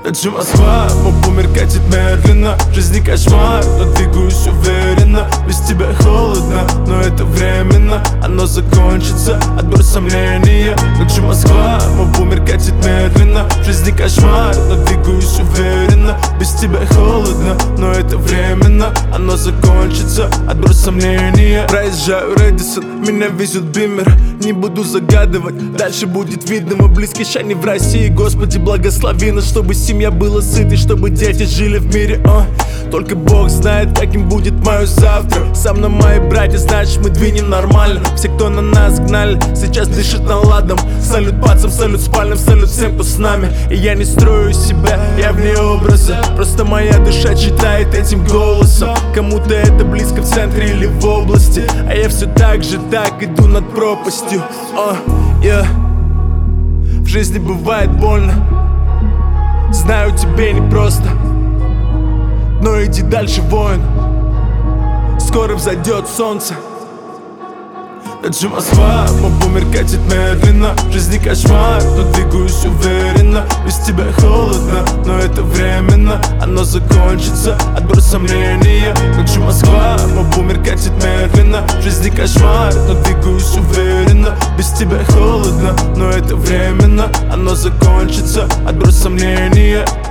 Ночью Москва, мой бумер катит медленно. В жизни кошмар, но двигаюсь уверенно. Без тебя холодно, но это временно. Оно закончится, отбор сомнения. Ночью Москва, мой бумер катит медленно. В жизни кошмар, но двигаюсь уверенно. Без тебя холодно, но это временно. Оно закончится, отбор сомнения. Проезжаю Рэдисон, меня везет бимер. Не буду загадывать, дальше будет видно. Мы близки, ща не в России. Господи, благослови нас, чтобы семья была сытой, чтобы дети жили в мире. Только Бог знает, каким будет мое завтра. Со мной мои братья, значит мы двинем нормально. Все, кто на нас гнали, сейчас дышит наладом. Салют пацам, салют спальным, салют всем, кто с нами. И я не строю себя, я вне образа. Просто моя душа читает этим голосом. Кому-то это близко в центре или в области, а я все так же так иду над пропастью. В жизни бывает больно, знаю, тебе непросто, но иди дальше, воин. Скоро взойдет солнце. Ночью Москва, мой бумер катит медленно. В жизни кошмар, но двигаюсь уверенно. Без тебя холодно, но это временно. Оно закончится, отбор сомнения. Ночью Москва, мой бумер катит медленно. В жизни кошмар, но двигаюсь уверенно. Без тебя холодно, но это временно. Оно закончится, отбор сомнения.